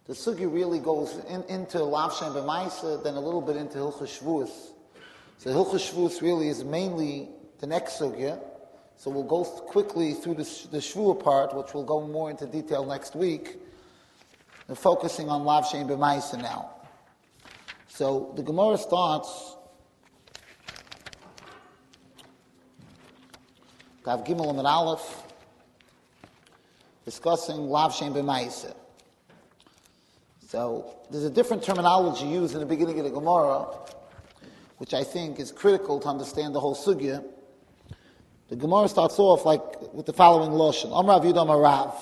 The sugya really goes into Lav Shem B'Maisa, then a little bit into Hilchos Shvuos. So Hilchos Shvuos really is mainly the next sugya. So we'll go quickly through the Shvuah part, which will go more into detail next week, and focusing on Lav Shem B'Maisa now. So the Gemara starts, Tav Gimel Amud Aleph, discussing Lav Shem B'Maisa. So there's a different terminology used in the beginning of the Gemara, which I think is critical to understand the whole sugya. The Gemara starts off like with the following lashon: Amar Rav Yehuda Amar Rav,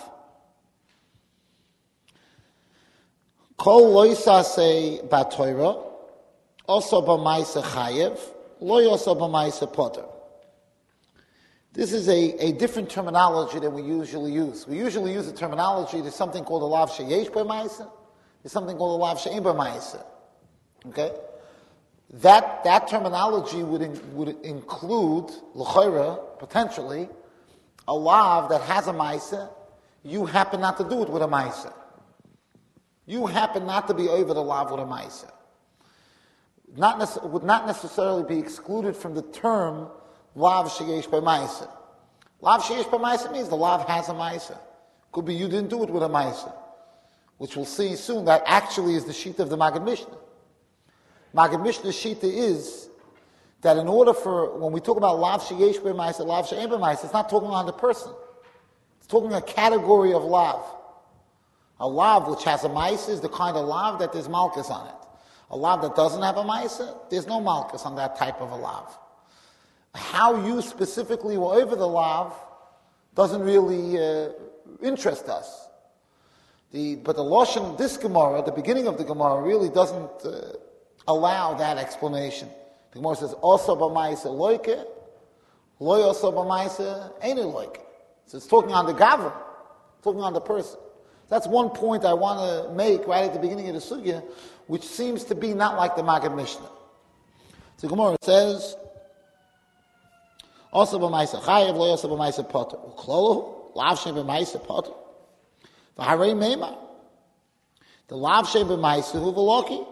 Kol lo yisaseh b'Torah, also b'Maisa chayev, lo yasa b'Maisa poter. This is a different terminology than we usually use. We usually use the terminology, there's something called a lav sheyesh b'Maisa, there's something called a lav she'ein b'Maisa. Okay? That terminology would include, l'chayra, potentially, a lav that has a Maisa, you happen not to do it with a Maisa. You happen not to be over the lav with a Maisa. Would not necessarily be excluded from the term lav sheyesh b'Maisa. Lav sheyesh b'Maisa means the lav has a Maisa. Could be you didn't do it with a Maisa, which we'll see soon, that actually is the sheet of the Maggid Mishnah. Maggid Mishnah's shita is that in order for, when we talk about lav sheyesh b'Maisa, lav she'ein b'Maisa, it's not talking on the person. It's talking a category of lav. A lav which has a Maisa is the kind of lav that there's malchus on it. A lav that doesn't have a Maisa, there's no malchus on that type of a lav. How you specifically were over the lav doesn't really interest us. But the lashon, this Gemara, at the beginning of the Gemara, really doesn't allow that explanation. The Gemara says, "Osa b'Maisa loike, lo osa b'Maisa ain't loike." So it's talking on the gavra, talking on the person. That's one point I want to make right at the beginning of the sugya, which seems to be not like the Maggid Mishnah. So Gemara says, "Osa b'Maisa chayev, lo osa b'Maisa poter." Uklolu lav shem b'Maisa poter. V'harei meima, the lav shem b'Maisa hu v'loki.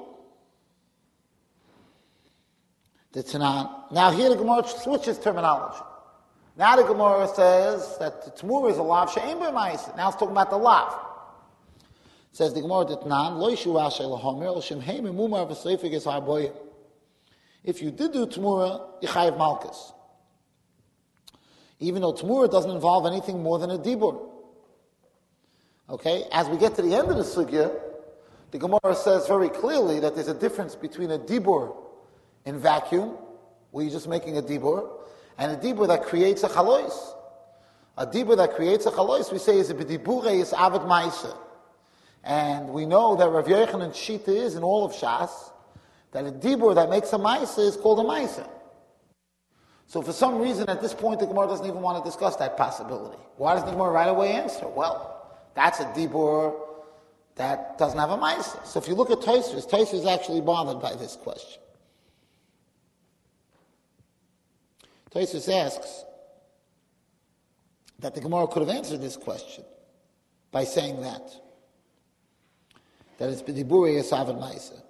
The Tanan. Now here the Gemara switches terminology. Now the Gemara says that the Tmura is a lav she'ein b'Maisa. Now it's talking about the lav. Says the Gemara, the Tanan, lo yishu rashay lahomer, el shem heim imumar v'seifig es harboyim. If you did do Tmura, you chayev malchus. Even though Tmura doesn't involve anything more than a dibur. Okay? As we get to the end of the sugya, the Gemara says very clearly that there's a difference between a dibur in vacuum, where you're just making a dibur, and a dibur that creates a chalois. A dibur that creates a chalois, we say, is a b'dibure is avid ma'isa. And we know that Rav Yochanan's shita is, in all of Shas, that a dibur that makes a ma'isa is called a ma'isa. So for some reason, at this point, the Gemara doesn't even want to discuss that possibility. Why does the Gemara right away answer? Well, that's a dibur that doesn't have a ma'isa. So if you look at Tosfos is actually bothered by this question. Tosfos asks that the Gemara could have answered this question by saying that it's b'diburi esav ma'isa.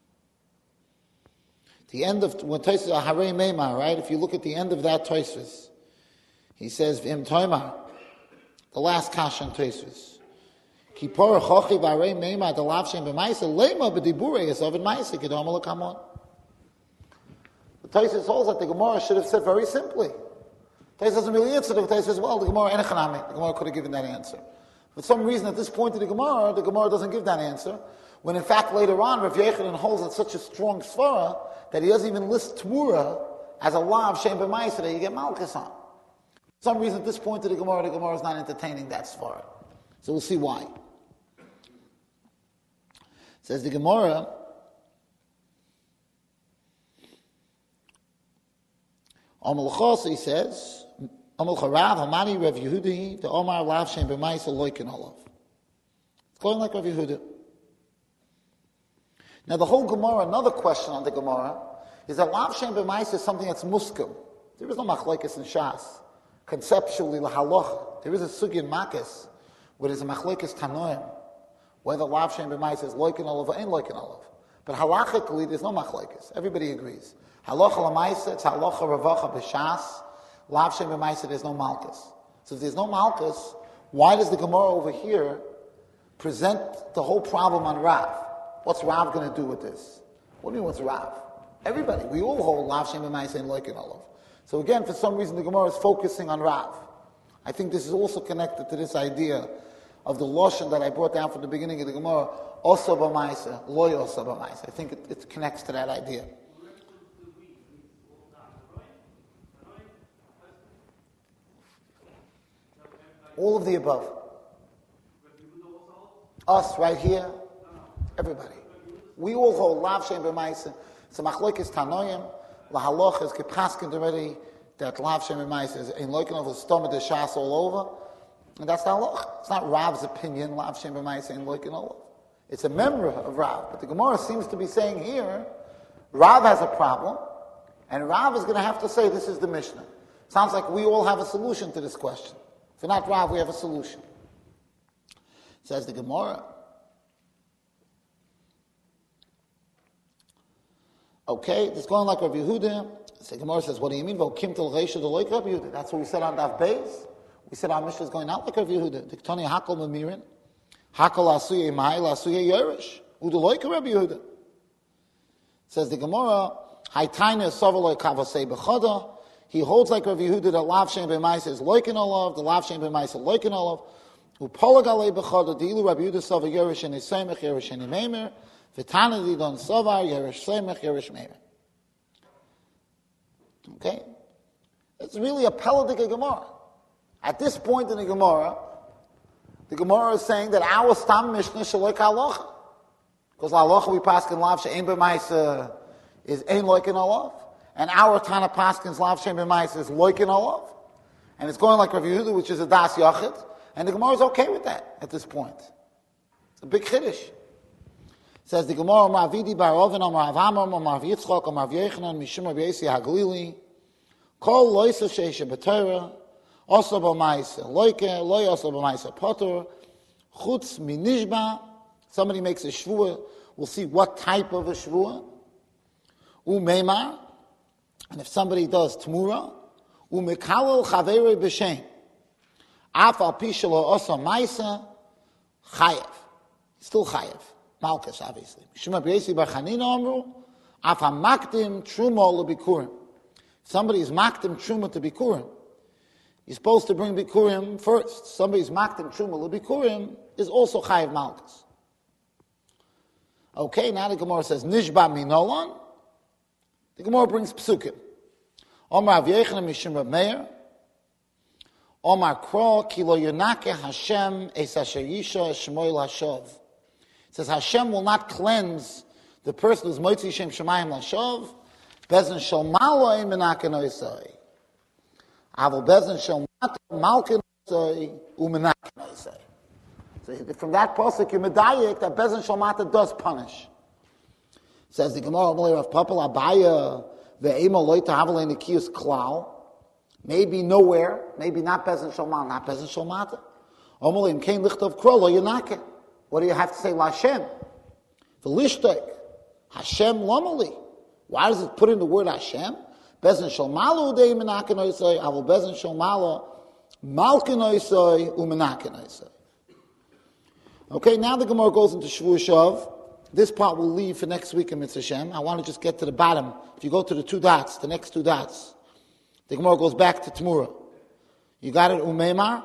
The end of when Tosfos harei meimar, right? If you look at the end of that Tosfos, he says v'im toimar, the last kasha in Tosfos. Kipor chochi v'harei meimar the lav shem b'ma'isa leima b'diburi esav ma'isa kedom alakamon. The Tosfos holds that the Gemara should have said very simply. Tosfos doesn't really answer it. Tosfos says, well, the Gemara enechanami. The Gemara could have given that answer. For some reason, at this point of the Gemara doesn't give that answer. When in fact, later on, Rav Yochanan holds at such a strong svara that he doesn't even list Tmura as a lav shem b'Maisa that you get malchus on. For some reason, at this point of the Gemara is not entertaining that svara. So we'll see why. Says the Gemara, Amal Chos, he says, Amal Charav, Hamani Rav Yehudi, the Omar Lav Shem B'Maisa Loikin Olav. It's going like Rav Yehuda. Now the whole Gemara, another question on the Gemara, is that Lav Shem B'Maisa is something that's muskim. There is no machlekes in Shas. Conceptually, lahaloch, there is a sugi in Makis, where there's a machlekes tanoim, whether lav shein b'maisa is loikin olav or ain't loikin olav. But halachically, there's no machlokes. Everybody agrees. Halacha l'maisa, it's halacha ravacha b'shas. Lav shein b'maisa, there's no malchus. So if there's no malchus, why does the Gemara over here present the whole problem on Rav? What's Rav going to do with this? What do you mean, what's Rav? Everybody, we all hold lav shein b'maisa and loikin olav. So again, for some reason, the Gemara is focusing on Rav. I think this is also connected to this idea of the lashon that I brought down from the beginning of the Gemara, osa b'maisa, loy osa b'maisa. I think it connects to that idea. All of the above. Us right here, everybody. We all hold lav shein b'maisa. It's a machlokes tanoim. Lahaloch is gepaskened already that lav shein b'maisa is in loikin of the stomach the shas all over, and that's the halach. It's not Rav's opinion. Lav shein b'maisa in loikin olav. It's a member of Rav, but the Gemara seems to be saying here, Rav has a problem, and Rav is going to have to say this is the Mishnah. Sounds like we all have a solution to this question. If we're not Rav, we have a solution. Says the Gemara. Okay, this is going like Rav Yehuda. The Gemara says, what do you mean? That's what we said on Daf Beis. We said our Mishnah is going out like Rav Yehuda. Diktoni hakol memirin. Hakol asuye mai, asuye yerish. Udu loika Rav Yehuda. Says the Gemara, Haitayne soveloi kavasei b'choda. He holds like Rav Yehuda that lav shein b'maisa is loikin olav, the lav shein b'maisa loikin olav. Upolag alei b'choda, di'ilu Rav Yehuda sover yerish and isemech, yerish and imeimer. V'tana didon sovar, yerish semech, yerish meimer. Okay? It's really a Peladik Gemara. At this point in the Gemara is saying that our Stam Mishnah shaloik halacha. Because halacha we paskin lav she'ein b'maisa is ein loikin olav. And our Tana paskin's lav she'ein b'maisa is loikin olav. And it's going like Rav Yehuda, which is a das yachid. And the Gemara is okay with that at this point. It's a big chiddush. Says the Gemara, Amar Avidi bar Oven, Amar Avamar, Amar Yitzchok, Amar Yechanan, Mishum Rav Yesi Haglili, Kol loisa sheisha b'Torah, osa b'maisa loike, loy osa b'maisa potter, chutz minishba. Somebody makes a shvua. We'll see what type of a shvua. Umeimar, and if somebody does tmura, umekalel chaverei b'shem, af al pi shelo osa maisa, chayev, still chayev. Malchus, obviously. Shema B'yesi bar Chanina Amru, af ha-makdim truma l'bikurim. Somebody is makdim truma to bikurim. You're supposed to bring bikurim first. Somebody's makdim truma l'bikurim is also chayiv Malchus. Okay, now the Gemara says, Nishba minolan. The Gemara brings psukim. Omar Rav Yechanan mishum Rav Meir. Omar Kro, ki lo yonake Hashem es asher yisha shmoy lashov. It says Hashem will not cleanse the person who's moitzi shem shemayim lashov. Bezin shel malo ein menaken oisai. Avol bezin shel malken oisai umenaken oisai. So from that pasuk you medayik that bezin shel mata does punish. Says the Gemara of Papal Abaya ve'ema loy tahavel ein nikiyus klal. Maybe nowhere, maybe not bezin shel mal, not bezin shel mata. Omolim kein lichtov kro lo yenaken. What do you have to say? Lashem. The lishtek. Hashem lomali. Why does it put in the word Hashem? Bezin shel malu udei menaken oisai, avol bezin shel malo malken oisai umenaken oisai. Okay, now the Gemara goes into Shvu Shav. This part we'll leave for next week in Mitzvah Shem. I want to just get to the bottom. If you go to the two dots, the next two dots, the Gemara goes back to Tmura. You got it, Umeimar?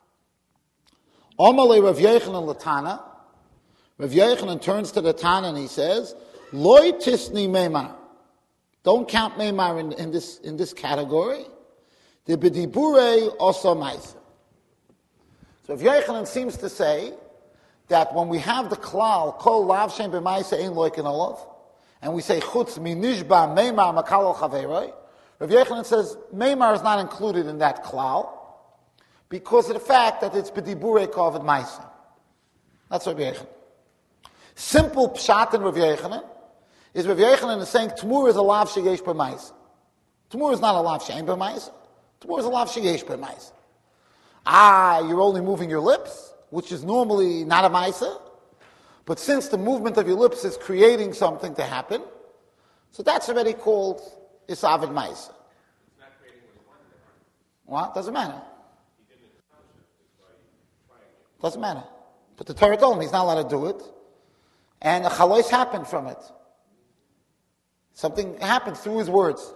Omalei Rav Yechanan Latana. Rav Yechanan turns to the Tana and he says, Loi tisni meimar. Don't count meimar in this category. The bedibure osa maisa. So Rav Yechanan seems to say that when we have the klal kol lav shem b'maisa ein loikin olav, and we say chutz minishba meimar makalo chaveroi, Rav Yechanan says meimar is not included in that klal because of the fact that it's bedibure kovid maisa. That's Rav Yechanan. Simple pshat in Rav Yechanan is Rav Yechanan is saying Tmur is a lav sheyesh b'maisa. Tmur is not a lav she'ein b'maisa. Tmur is a lav sheyesh b'maisa. You're only moving your lips, which is normally not a maisa. But since the movement of your lips is creating something to happen, so that's already called Isavid Maisa. What? Doesn't matter. Doesn't matter. But the Torah told him he's not allowed to do it. And a chalois happened from it. Something happened through his words.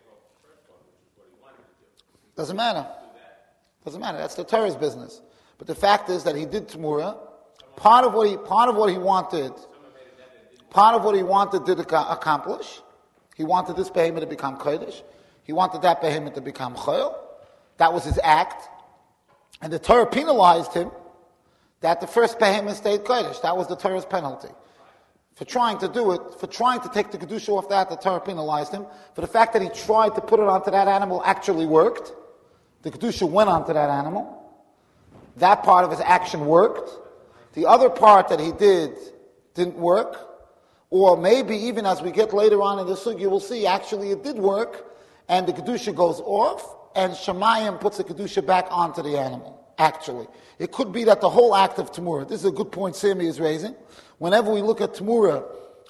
Doesn't matter. Doesn't matter. That's the Torah's business. But the fact is that he did Tamura. Part of what he wanted did accomplish. He wanted this behemoth to become Kodesh. He wanted that behemoth to become Chayil. That was his act. And the Torah penalized him that the first behemoth stayed Kodesh. That was the Torah's penalty. For trying to do it, for trying to take the Kedusha off that, the Torah penalized him. For the fact that he tried to put it onto that animal actually worked. The Kedusha went onto that animal. That part of his action worked. The other part that he didn't work. Or maybe even as we get later on in the sugya, we'll see actually it did work, and the Kedusha goes off, and Shemayim puts the Kedusha back onto the animal, actually. It could be that the whole act of Tamura, this is a good point Sami is raising. Whenever we look at Tamura,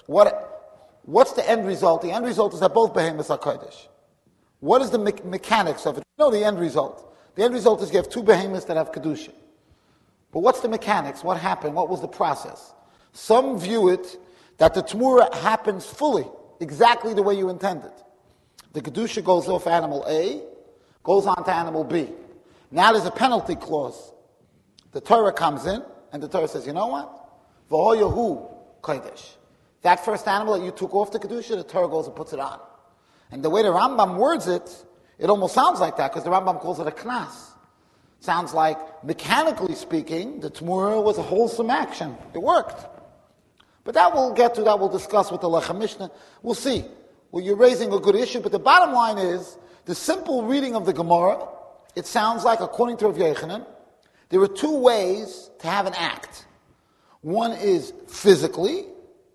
what's the end result? The end result is that both behemoths are Kodesh. What is the mechanics of it? No, the end result. The end result is you have two behemoths that have Kedusha. But what's the mechanics? What happened? What was the process? Some view it that the Tamura happens fully, exactly the way you intended. The Kedusha goes off animal A, goes on to animal B. Now there's a penalty clause. The Torah comes in, and the Torah says, you know what? V'hoyahu kodesh. That first animal that you took off the Kedusha, the Torah goes and puts it on. And the way the Rambam words it, it almost sounds like that, because the Rambam calls it a knas. Sounds like, mechanically speaking, the Tamura was a wholesome action. It worked. But that we'll get to, that we'll discuss with the Lechem Mishnah. We'll see. Well, you're raising a good issue, but the bottom line is, the simple reading of the Gemara, it sounds like, according to Rav Yochanan, there are two ways to have an act. One is physically,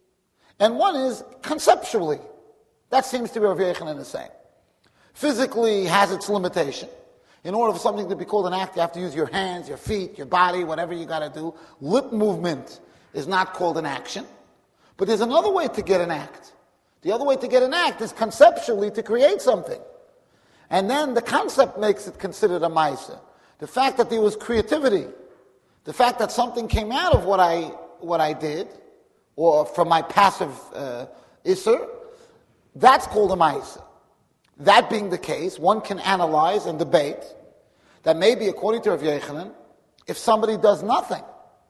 and one is conceptually. That seems to be Rav Yochanan is saying. Physically has its limitation. In order for something to be called an act, you have to use your hands, your feet, your body, whatever you got to do. Lip movement is not called an action. But there's another way to get an act. The other way to get an act is conceptually to create something. And then the concept makes it considered a Maisa. The fact that there was creativity, the fact that something came out of what I did, or from my passive Isser, that's called a Maisa. That being the case, one can analyze and debate that maybe, according to Rav Yochanan, if somebody does nothing,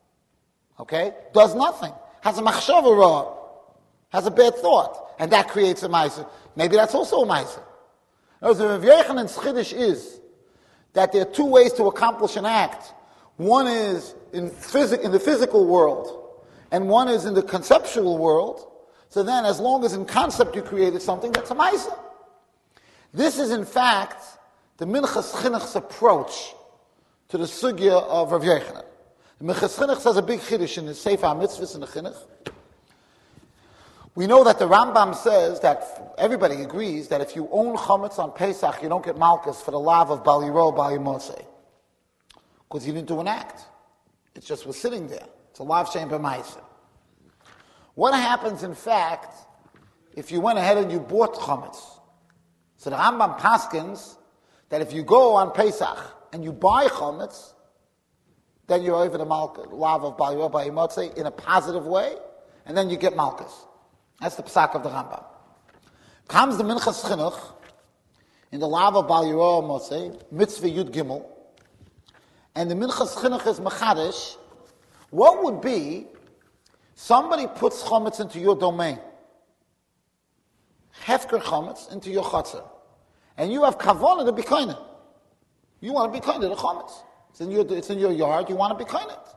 does nothing, has a machshava ra, has a bad thought, and that creates a Maisa, maybe that's also a Maisa. Rav Yochanan's chiddush is that there are two ways to accomplish an act. One is in the physical world, and one is in the conceptual world. So then, as long as in concept you created something, that's a Maisa. This is, in fact, the Minchas Chinuch's approach to the sugya of Rav Yochanan. The Minchas Chinuch has a big chiddush in his Sefer HaMitzvahs in the Chinuch. We know that the Rambam says that everybody agrees that if you own chametz on Pesach, you don't get malchus for the lav of Bal Yiro, Bal Yimosei, because you didn't do an act. It just was sitting there. It's a lav shein b'maisa. What happens, in fact, if you went ahead and you bought chametz? So the Rambam paskins that if you go on Pesach and you buy chametz, then you're over the lav of Bal Yiro, Bal Yimosei in a positive way, and then you get malchus. That's the psak of the Rambam. Comes the Minchas Chinuch in the lav of Bal Yiro Mosei, mitzvah Yud Gimel, and the Minchas Chinuch is machadish. What would be somebody puts chametz into your domain, hefker chametz into your chatzar, and you have kavanah to be kind of. You want to be kind of the chametz. It's in your yard. You want to be kind of.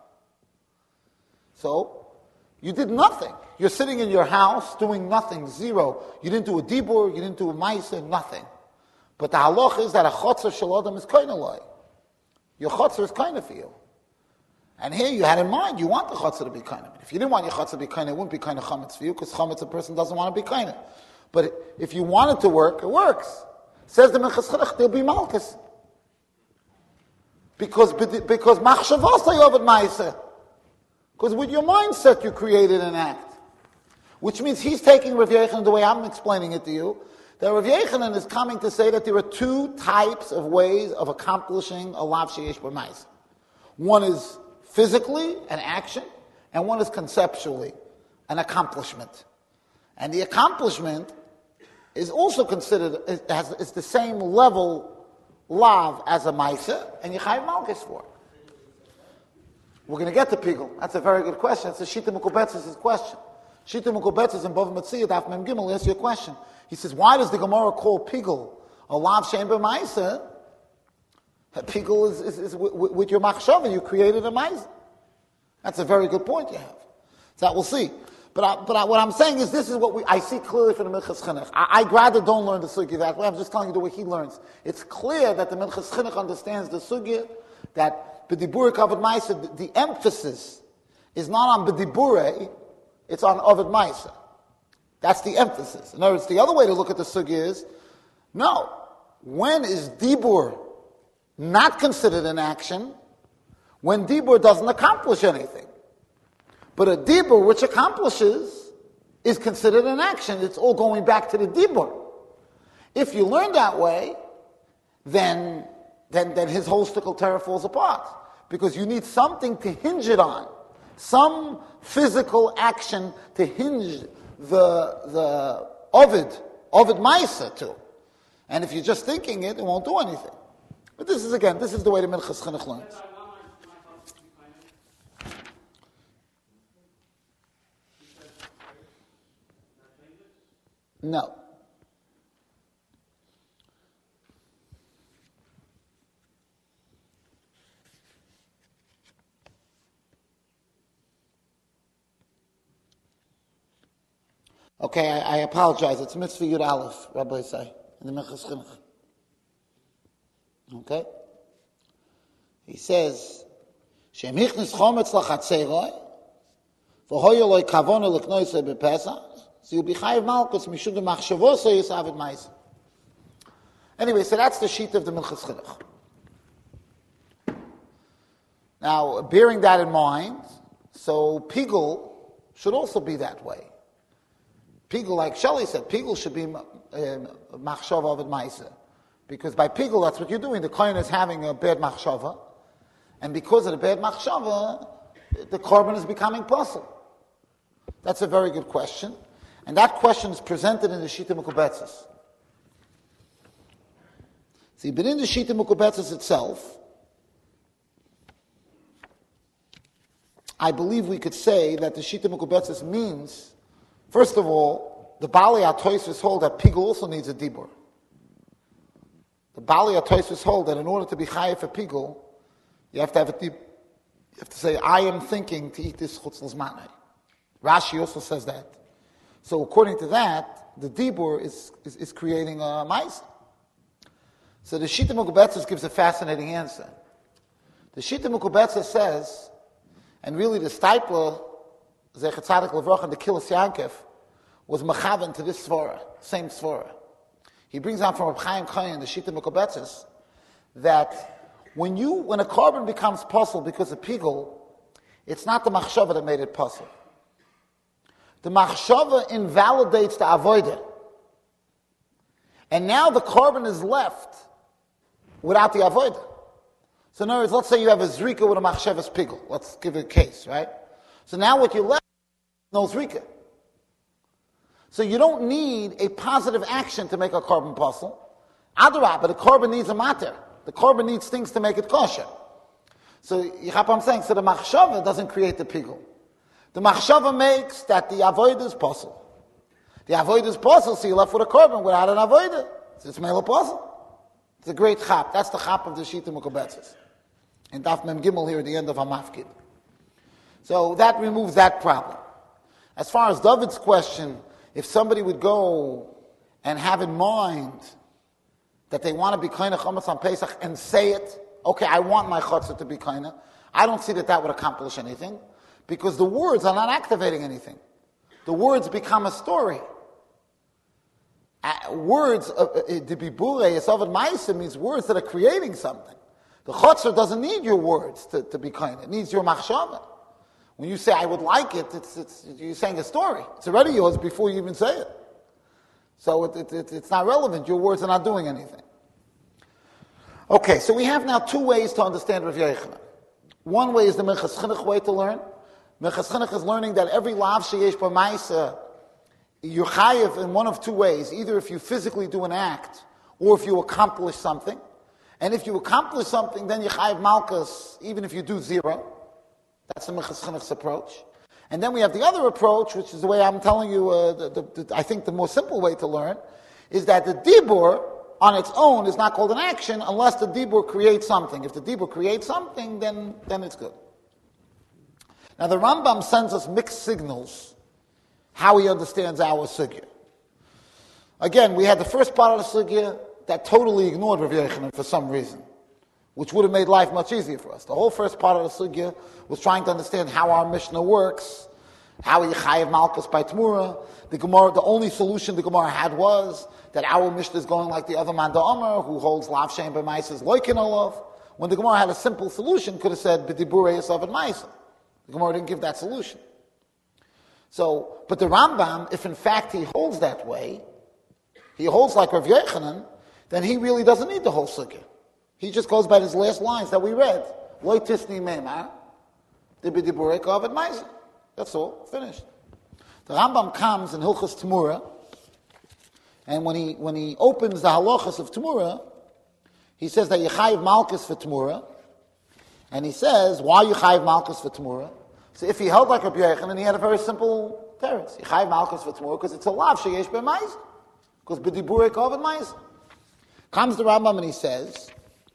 So you did nothing. You're sitting in your house doing nothing, zero. You didn't do a dibur, you didn't do a ma'aseh, nothing. But the halach is that a chatzar shel adam is kind of like. Your chatzar is kind of for you. And here you had in mind, you want the chatzar to be kind of. If you didn't want your chatzar to be kind of, it wouldn't be kind of chametz for you, because chametz, a person doesn't want to be kind of. But if you want it to work, it works. Says the Minchas Chinuch, there'll be malchus. Because machshavos yovad ma'aseh. Because with your mindset, you created an act. Which means he's taking Rav Yochanan the way I'm explaining it to you. That Rav Yochanan is coming to say that there are two types of ways of accomplishing a lav sheyesh b'maisa. One is physically, an action, and one is conceptually, an accomplishment. And the accomplishment is also considered, it's the same level lav as a maisa, and you chayiv malchus for it. We're going to get to Pigel. That's a very good question. It's a Shita Mukubetz's question. Shita Mukubetz's in Bava Metzia, Daf Mem Gimel, asks you a question. He says, why does the Gemara call Pigel a lav shein b'maisa? Pigel is with your machshava, you created a maisa. That's a very good point you have. So that we'll see. But what I'm saying is, this is what I see clearly from the Minchas Chinuch. I rather don't learn the sugya that way. I'm just telling you the way he learns. It's clear that the Minchas Chinuch understands the sugya that b'dibur kavod ma'isa, the emphasis is not on b'dibure, it's on ovid ma'isa. That's the emphasis. In other words, the other way to look at the sugya is, no, when is dibur not considered an action? When dibur doesn't accomplish anything. But a dibur which accomplishes is considered an action. It's all going back to the dibur. If you learn that way, then his whole shtickle Torah falls apart. Because you need something to hinge it on. Some physical action to hinge the Ovid Maisa to. And if you're just thinking it won't do anything. But this is the way the Minchas Chinuch learns. No. Okay, I apologize. It's Mitzvah Yud Aleph, Rabbi say, in the Minchas Chinuch. Okay? He says, Shem hichnis chometz lachatzeroi, v'hoyo loy kavona l'knoise b'pesach, so you'll be chayiv malchus mishum demachshavos yisavid ma'isa. Anyway, so that's the sheet of the Minchas Chinuch. Now, bearing that in mind, so Pigel should also be that way. Pigel, like Shelley said, Pigel should be machshava ovid ma'isa. Because by Pigel, that's what you're doing. The kohen is having a bad machshava, and because of the bad machshava, the korban is becoming puzzle. That's a very good question. And that question is presented in the Shita Mukubetzes. See, but in the Shita Mukubetzes itself, I believe we could say that the Shita Mukubetzes means, first of all, the Bali HaTosfos hold that Pigel also needs a dibur. The Bali HaTosfos hold that in order to be chayav for Pigel, you have to have a dibur. You have to say, I am thinking to eat this chutz l'zmanai. Rashi also says that. So according to that, the dibur is creating a ma'isa. So the Shita Mukubetzes gives a fascinating answer. The Shita Mukubetzes says, and really the Steipler, Zechat Tzadik Levroch, and the Kilis Yankov, was mechaven to this svara, same svara. He brings out from Reb Chaim Kohen, the Shita Mukubetzes, that when a korban becomes puzzle because of pigel, it's not the machshava that made it puzzle. The machshava invalidates the avodah. And now the korban is left without the avodah. So in other words, let's say you have a zrika with a machshavas pigel. Let's give it a case, right? So now what you left is no zrika. So you don't need a positive action to make a korban puzzle. Adarabah, but the korban needs a matter. The korban needs things to make it kosher. So you have what I'm saying? So the machshava doesn't create the pigel. The machshava makes that the avodah is puzzle. The avodah is puzzle, so you're left with a korban without an avodah. It's mele puzzle. It's a great chap. That's the chap of the Shita Mukubetzes. In Daf Mem Gimel here at the end of Hamafkid. So that removes that problem. As far as David's question, if somebody would go and have in mind that they want to be kaina chametz on Pesach and say it, okay, I want my chatzah to be kaina, I don't see that would accomplish anything, because the words are not activating anything. The words become a story. Words, the bibure, esavad ma'isa, means words that are creating something. The chatzah doesn't need your words to be kaina. It needs your machshava. When you say, I would like it, you're saying a story. It's already yours before you even say it. So it's not relevant. Your words are not doing anything. Okay, so we have now two ways to understand Rav Yochanan. One way is the Minchas Chinuch way to learn. Minchas Chinuch is learning that every lav sheyesh b'maisa, you're chayiv in one of two ways. Either if you physically do an act, or if you accomplish something. And if you accomplish something, then you chayiv malchus, even if you do zero. That's the Minchas Chinuch's approach. And then we have the other approach, which is the way I'm telling you, I think the more simple way to learn, is that the dibur on its own is not called an action unless the dibur creates something. If the dibur creates something, then it's good. Now the Rambam sends us mixed signals how he understands our sugya. Again, we had the first part of the sugya that totally ignored Rav Yochanan for some reason, which would have made life much easier for us. The whole first part of the sugya was trying to understand how our Mishnah works, how he chayev malchus by Tmura. The Gemara, the only solution the Gemara had was that our Mishnah is going like the other man Amar, who holds lav shein b'maisa loikin olav. When the Gemara had a simple solution, could have said b'dibur esav and maisa. The Gemara didn't give that solution. So, but the Rambam, if in fact he holds that way, he holds like Rav Yochanan, then he really doesn't need the whole sugya. He just goes by his last lines that we read. Loi tisni meimar, b'dibur esav and maisa. That's all. Finished. The Rambam comes in Hilchos Tmura, and when he opens the halachas of Tmura, he says that you chayiv malchus for Tmura, and he says, why you chayiv malchus for Tmura? So if he held like Rabbi Yochanan, he had a very simple teretz. You chayiv malchus for Tmura because it's a lav sheyesh b'mais, because b'dibur ekov and mais. Comes the Rambam and he says,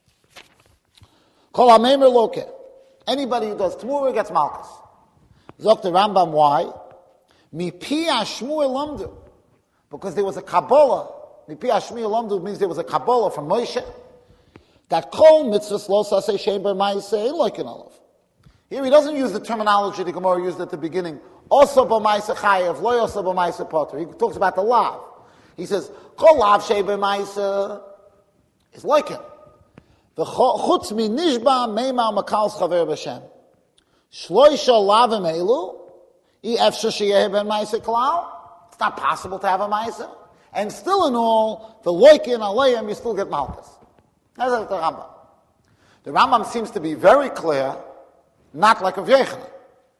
kol hamemer loke. Anybody who does Tmura gets malchus. Zok the Rambam, why? Mi pi Shmuel lamdu, because there was a Kabbalah. Mi pi Shmuel lamdu means there was a Kabbalah from Moshe that kol mitzvahs lo sasei shein b'maiseh loikin olav. Here he doesn't use the terminology the Gemara used at the beginning. Also b'maiseh chayev, lo also b'maiseh poter. He talks about the lav. He says kol lav shein b'maiseh is loikin. The chutz mi nishba meimar makal chaver b'shem. Shloisha lavim elu. It's not possible to have a Maisa. And still in all, the loikin alayim, you still get malchus. That's the Rambam. The Rambam seems to be very clear, not like Rav Yochanan.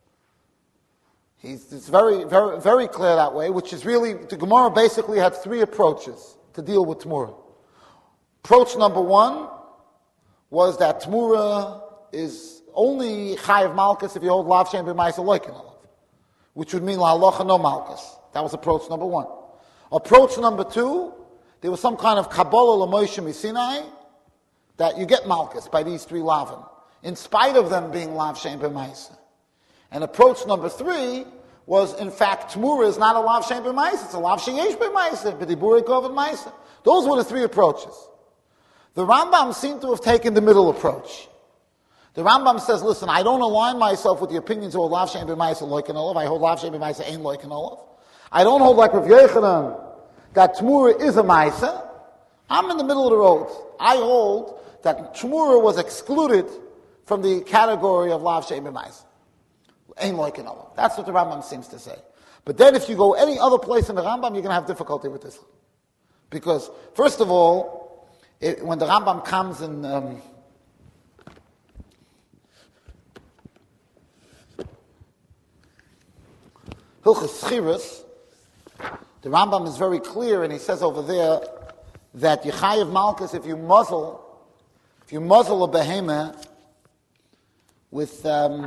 It's very, very, very clear that way, which is really, the Gemara basically had three approaches to deal with Tmura. Approach number one was that Tmura is only chayiv malchus if you hold lav shein b'maisa loikin olav, which would mean la halacha no malchus. That was approach number one. Approach number two, there was some kind of Kabbalah l'Moshe Sinai that you get malchus by these three lavim, in spite of them being lav shein b'maisa. And approach number three was, in fact, Tmura is not a lav shein b'maisa, it's a lav sheyesh b'maisa, b'dibur ekov and maisa. Those were the three approaches. The Rambam seemed to have taken the middle approach. The Rambam says, listen, I don't align myself with the opinions of lav shein b'maisa loikin olav. I hold lav shein b'maisa ein loikin olav. I don't hold like Rav Yochanan that Tmura is a maisa. I'm in the middle of the road. I hold that Tmura was excluded from the category of lav shein b'maisa ein loikin olav. That's what the Rambam seems to say. But then if you go any other place in the Rambam, you're going to have difficulty with this. Because, first of all, when the Rambam comes in Hilchos Schiras, the Rambam is very clear, and he says over there that you chayiv malchus if you muzzle a behemoth with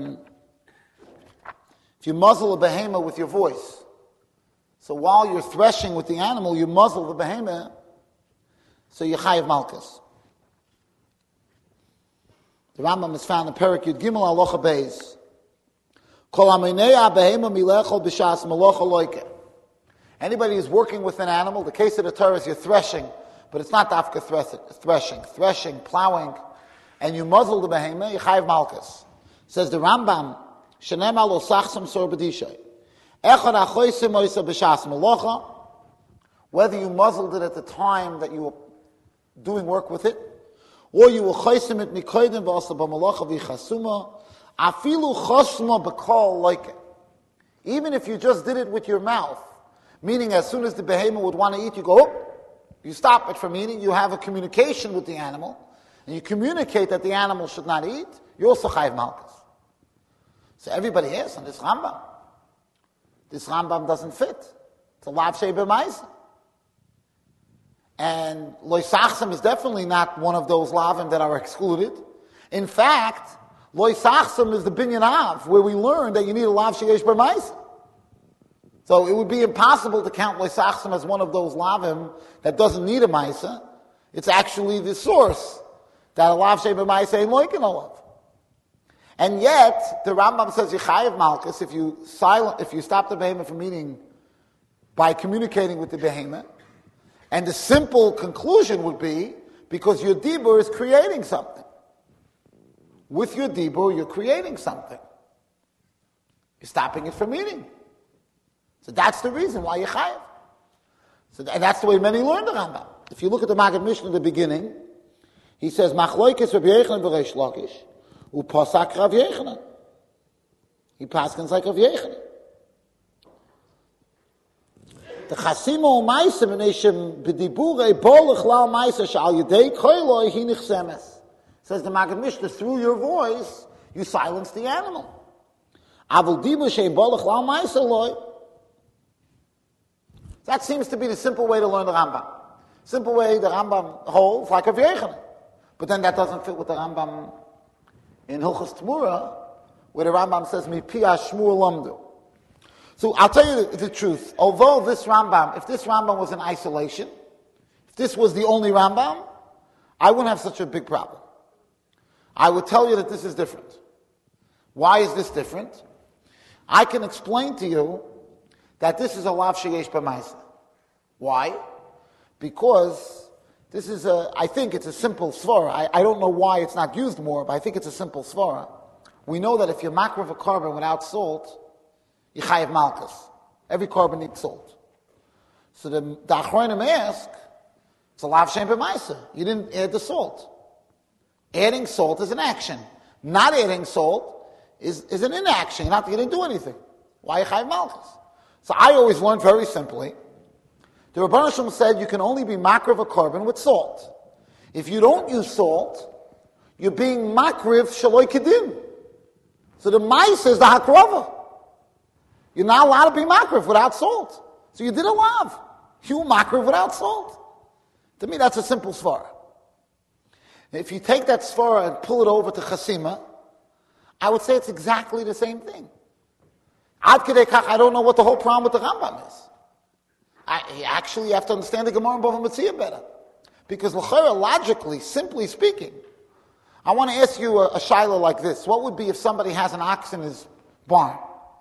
your voice. So while you're threshing with the animal, you muzzle the behemoth, so you chayiv malchus. The Rambam is found in Perek Yud Gimel Halacha Beis. Anybody who's working with an animal, the case of the Torah is you're threshing, but it's not dafka threshing, plowing, and you muzzle the behemoth, you chayiv malchus. Says the Rambam, Shenema lo sachsam sor b'dishay. Echad achoysim oisa b'shas melacha, whether you muzzled it at the time that you were doing work with it, or you were choysim it mikoydim v'asa b'melacha v'chasuma, Afilu chosma b'kol like, even if you just did it with your mouth, meaning as soon as the behemoth would want to eat, you go, oh, you stop it from eating, you have a communication with the animal, and you communicate that the animal should not eat, you're also chayiv malchus. So everybody asks on this Rambam. This Rambam doesn't fit. It's a lav shei b'maisa. And loy sachsam is definitely not one of those lavim that are excluded. In fact, loy sachsam is the binyan av, where we learn that you need a lav sheyesh b'maisa. So it would be impossible to count loy sachsam as one of those lavim that doesn't need a maisa. It's actually the source that a lav shei b'maisa ain't loikin olav. And yet, the Rambam says, Yechayev Malchus, if you stop the behemoth from eating by communicating with the behemoth, and the simple conclusion would be, because your dibur is creating something. With your dibur, you're creating something. You're stopping it from eating. So that's the reason why Yechayev. And that's the way many learn the Rambam. If you look at the Maggid Mishnah in the beginning, he says, Machloikes Rabbi Yochanan v'Reish Lakish, Upasak Rav Yochanan. He paskins like Rav Yochanan. The Chasima U'Maisa V'Neishem B'Diburei Bolech Lal Maisa Sh'Al Yedei Koiloi Hi Nichsemes. Says the Maggid Mishnah, through your voice, you silence the animal. Avol Dibur Shein Bolech Lal Maisa Loi. That seems to be the simple way to learn the Rambam. Simple way the Rambam holds, like Rav Yochanan. But then that doesn't fit with the Rambam in Hilchos Tmura, where the Rambam says, Mi Pia Shmuel Lamdu. So I'll tell you the truth. Although this Rambam, if this Rambam was in isolation, if this was the only Rambam, I wouldn't have such a big problem. I would tell you that this is different. Why is this different? I can explain to you that this is a lav sheyesh b'maisa. Why? Because this is I think it's a simple svara. I don't know why it's not used more, but I think it's a simple svara. We know that if you're makriv a carbon without salt, you chayiv malchus. Every carbon needs salt. So the Achronim ask, it's a lav sheyesh b'maisa. You didn't add the salt. Adding salt is an action. Not adding salt is an inaction. You didn't do anything. Why you chayiv malchus? So I always learned very simply. The Rebbeinu Shalom said you can only be makriv a carbon with salt. If you don't use salt, you're being makriv shaloi kedim. So the mais is the hakrova. You're not allowed to be makriv without salt. So you did a lav. You makriv without salt. To me, that's a simple svara. If you take that svara and pull it over to chasima, I would say it's exactly the same thing. Ad kedei kach, I don't know what the whole problem with the Rambam is. You have to understand the Gemara and Bava Metzia better. Because l'chera, logically, simply speaking, I want to ask you a shaila like this. What would be if somebody has an ox in his barn?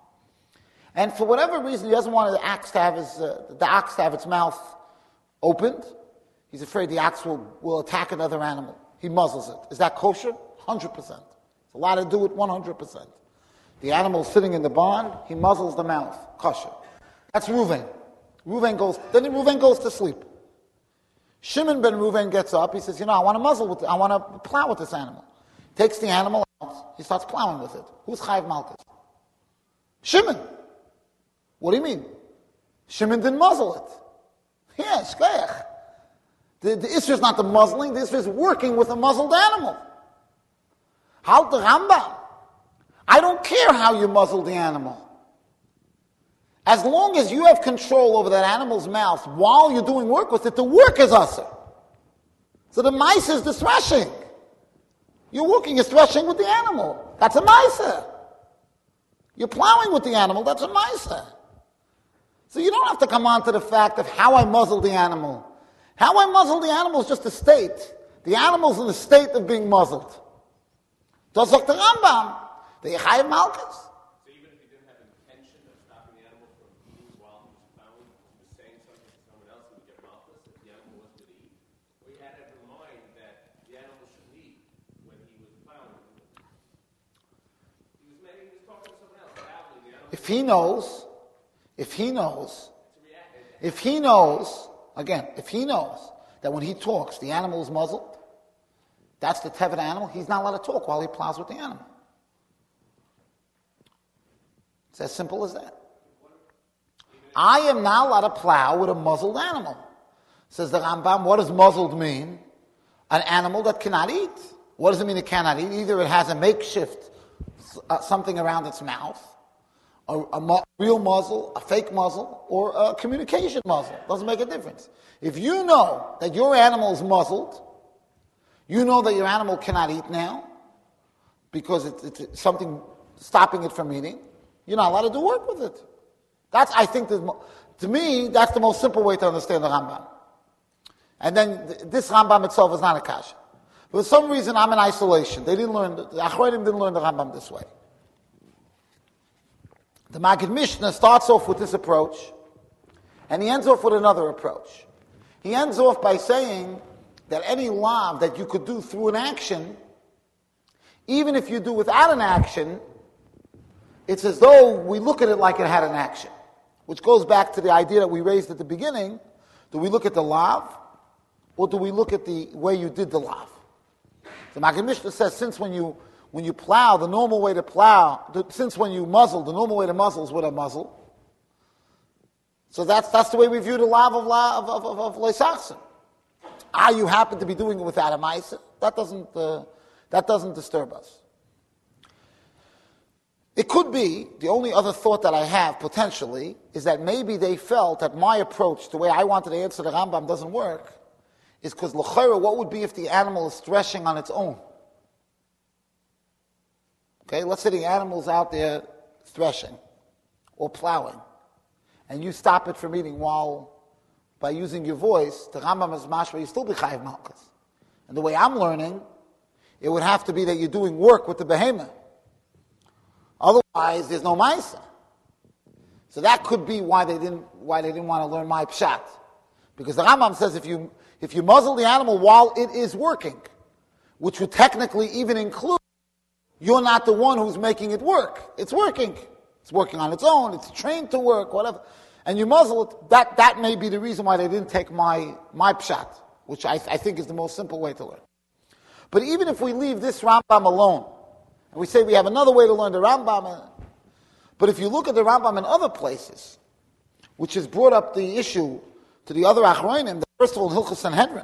And for whatever reason, he doesn't want the ox to have its mouth opened. He's afraid the ox will attack another animal. He muzzles it. Is that kosher? 100%. It's allowed to do it 100%. The animal's sitting in the barn, he muzzles the mouth. Kosher. That's Reuven. Reuven goes to sleep. Shimon ben Reuven gets up. He says, I want to plow with this animal. Takes the animal out. He starts plowing with it. Who's chayiv malchus? Shimon. What do you mean? Shimon didn't muzzle it. Yeah, shkoyach. The issue is not the muzzling. The issue is working with a muzzled animal. Halt the Rambam. I don't care how you muzzle the animal. As long as you have control over that animal's mouth while you're doing work with it, the work is usher. So the mice is the threshing. You're working, you're threshing with the animal. That's a mice. You're plowing with the animal, that's a mice. So you don't have to come on to the fact of how I muzzle the animal. How I muzzle the animal is just a state. The animal's in the state of being muzzled. Das sagt the Rambam. The Yechayev Malchus. So even if he didn't have intention of stopping the animal from eating while he was plowing, he was saying something to someone else who would get Malchus if the animal was to eat, or he had to remind that the animal should eat when he was plowing. He was talking to someone else. Loudly, the animal if he knows that when he talks, the animal is muzzled, that's the tevet animal, he's not allowed to talk while he plows with the animal. It's as simple as that. I am not allowed to plow with a muzzled animal. Says the Rambam, what does muzzled mean? An animal that cannot eat. What does it mean it cannot eat? Either it has a makeshift, something around its mouth, a real muzzle, a fake muzzle, or a communication muzzle. Doesn't make a difference. If you know that your animal is muzzled, you know that your animal cannot eat now, because it's something stopping it from eating, you're not allowed to do work with it. That's, I think, to me, that's the most simple way to understand the Rambam. And then this Rambam itself is not a kasha. For some reason, I'm in isolation. The Achronim didn't learn the Rambam this way. The Maggid Mishnah starts off with this approach, and he ends off with another approach. He ends off by saying that any lav that you could do through an action, even if you do without an action, it's as though we look at it like it had an action. Which goes back to the idea that we raised at the beginning. Do we look at the lav, or do we look at the way you did the lav? The Maggid Mishnah says, since when you plow, the normal way to plow, since when you muzzle, the normal way to muzzle is with a muzzle. So that's the way we view the lav of leisachsim. You happen to be doing it without a ma'isa. That doesn't disturb us. It could be, the only other thought that I have potentially, is that maybe they felt that my approach, the way I wanted to answer the Rambam, doesn't work, is because l'chayra, what would be if the animal is threshing on its own? Okay, let's say the animal's out there threshing or plowing, and you stop it from eating by using your voice, the Rambam is mashma, you still be chayiv malchus. And the way I'm learning, it would have to be that you're doing work with the behemoth. Otherwise, there's no ma'isa. So that could be why they didn't want to learn my pshat, because the Rambam says if you muzzle the animal while it is working, which would technically even include you're not the one who's making it work. It's working. It's working on its own. It's trained to work, whatever. And you muzzle it. That may be the reason why they didn't take my pshat, which I think is the most simple way to learn. But even if we leave this Rambam alone, and we say we have another way to learn the Rambam, but if you look at the Rambam in other places, which has brought up the issue to the other Achronim, first of all, Hilchos Sanhedrin,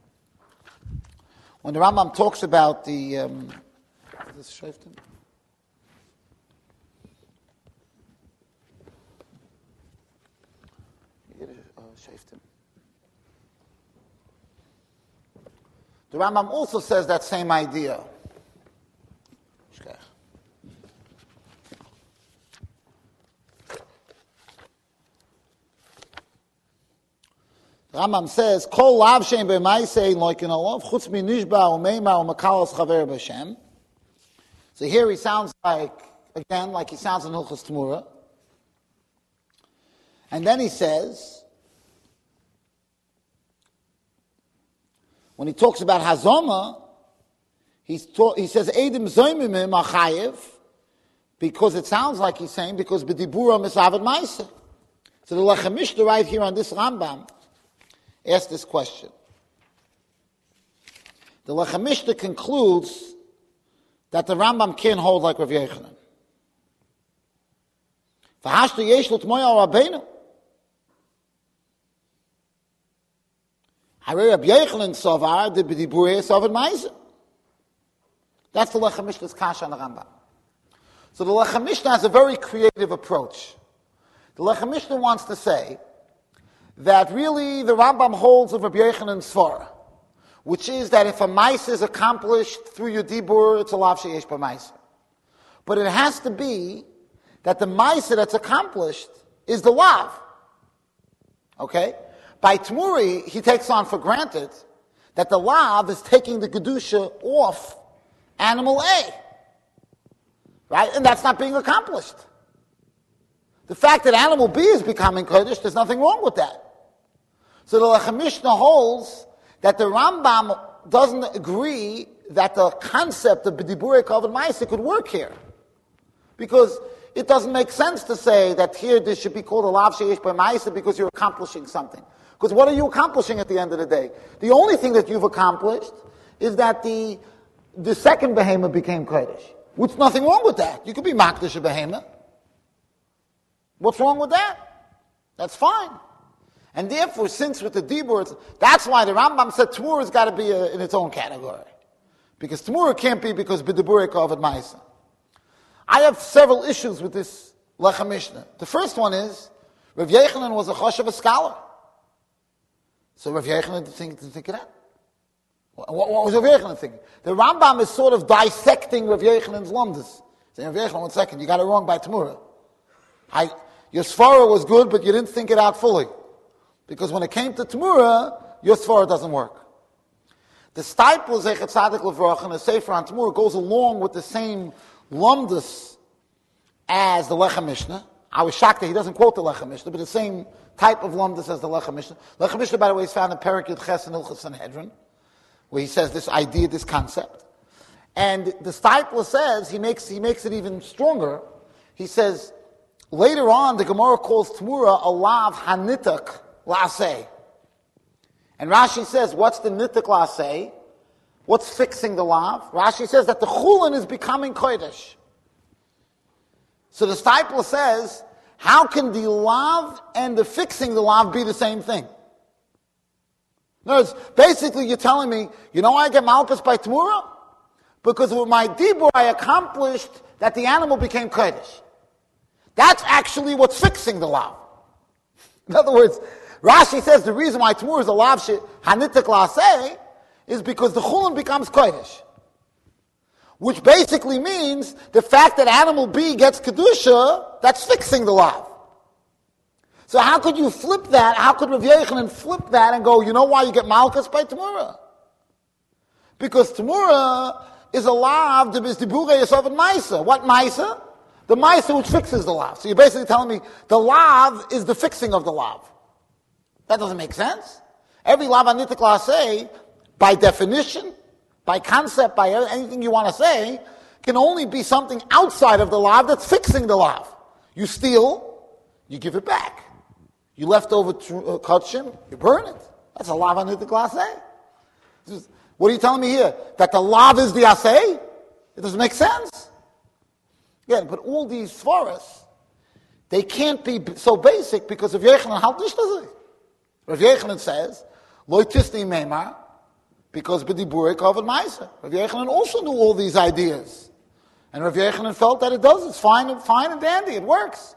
when the Rambam talks about the... is this Shoftim? Shoftim. The Rambam also says that same idea. Rambam says, "Kol lav shein b'maisei loikin olav chutz mi nishba umeimar umakalos chaver b'Hashem." So here he sounds like he sounds in Hilchos Tmura, and then he says, when he talks about Hazoma, he says Eidim zoymimim achayev, because it sounds like he's saying because b'dibura misavad ma'aseh. So the Lechem Mishnah right here on this Rambam ask this question. The Lechem Mishnah concludes that the Rambam can't hold like Rav Yochanan. V'hashtu yesh l'tmoya Rabbeinu. Harei Rav Yochanan savar de b'diburei savad ma'aseh. That's the Lechem Mishnah's kasha on the Rambam. So the Lechem Mishnah has a very creative approach. The Lechem Mishnah wants to say that really the Rambam holds of Rabbi Yochanan's svara, which is that if a ma'aseh is accomplished through your dibur, it's a lav sheyesh b'ma'aseh. But it has to be that the ma'aseh that's accomplished is the lav. Okay? By Tmuri, he takes on for granted that the lav is taking the kedusha off animal A. Right? And that's not being accomplished. The fact that animal B is becoming kodesh, there's nothing wrong with that. So the Lechem Mishnah holds that the Rambam doesn't agree that the concept of b'diburei kavod ma'aseh could work here. Because it doesn't make sense to say that here this should be called a lav sheyesh b'ma'aseh because you're accomplishing something. Because what are you accomplishing at the end of the day? The only thing that you've accomplished is that the second behemoth became kodesh. Which nothing wrong with that. You could be makdash a behemoth. What's wrong with that? That's fine. And therefore, since with the Dibur, that's why the Rambam said Tamura has got to be in its own category. Because Tamura can't be because B'Dibure Kavod Ma'isa. I have several issues with this Lechem Mishnah. The first one is, Rav Yechanan was a Choshev, a scholar. So Rav Yechanan didn't think of that. What was Rav Yechanan thinking? The Rambam is sort of dissecting Rav Yechanan's lumdus. Saying, Rav Yechanan, 1 second, you got it wrong by Tamura. Your Svara was good, but you didn't think it out fully. Because when it came to Tamura, your Svara doesn't work. The Steipel Zechet Tzadik Levrach and the Sefer on Tamura goes along with the same lumdus as the Lechem Mishnah. I was shocked that he doesn't quote the Lechem Mishnah, but the same type of lumdus as the Lechem Mishnah. Lechem Mishnah, by the way, is found in Perek Yud Ches and Ilchos Sanhedrin, where he says this idea, this concept. And the Steipler says, he makes it even stronger. He says, later on, the Gemara calls Tamura a lav hanitak la'aseh. And Rashi says, what's the nitak la'aseh? What's fixing the lav? Rashi says that the chulin is becoming kodesh. So the Steipler says, how can the lav and the fixing the lav be the same thing? In other words, basically you're telling me, you know why I get malchus by Tamura? Because with my dibur I accomplished that the animal became kodesh. That's actually what's fixing the lav. In other words, Rashi says the reason why Tamura is a lav hanitak la'aseh is because the chulin becomes kodesh. Which basically means the fact that animal B gets kedusha, that's fixing the lav. So how could you flip that? How could Rav Yechanan flip that and go, you know why you get malchus by Tamura? Because Tamura is a lav that is dibure yesov and maisa. What maisa? The maisa which fixes the lav. So you're basically telling me the lav is the fixing of the lav. That doesn't make sense. Every lav anitik la'aseh, by definition, by concept, by anything you want to say, can only be something outside of the lav that's fixing the lav. You steal, you give it back. You left over kachim, you burn it. That's a lav anitik la'aseh. What are you telling me here? That the lav is the aseh? It doesn't make sense. Yeah, but all these svaras, they can't be so basic because of Yechanan haldish does it. Rav Yechanan says, Lo tisni meimar, because b'dibure kavod ma'isa. Rav Yechanan also knew all these ideas. And Rav Yechanan felt that it does. It's fine and dandy. It works.